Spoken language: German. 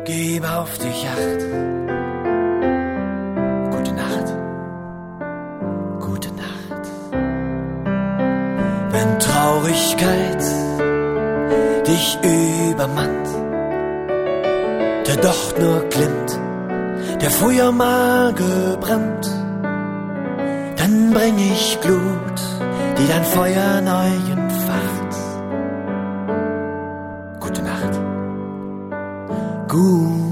gib auf dich Acht. Gute Nacht, gute Nacht. Wenn Traurigkeit dich übermannt, der Docht nur glimmt, der früher mal gebrannt, dann bring ich Glut, die dein Feuer neu entfacht. Gute Nacht, gut.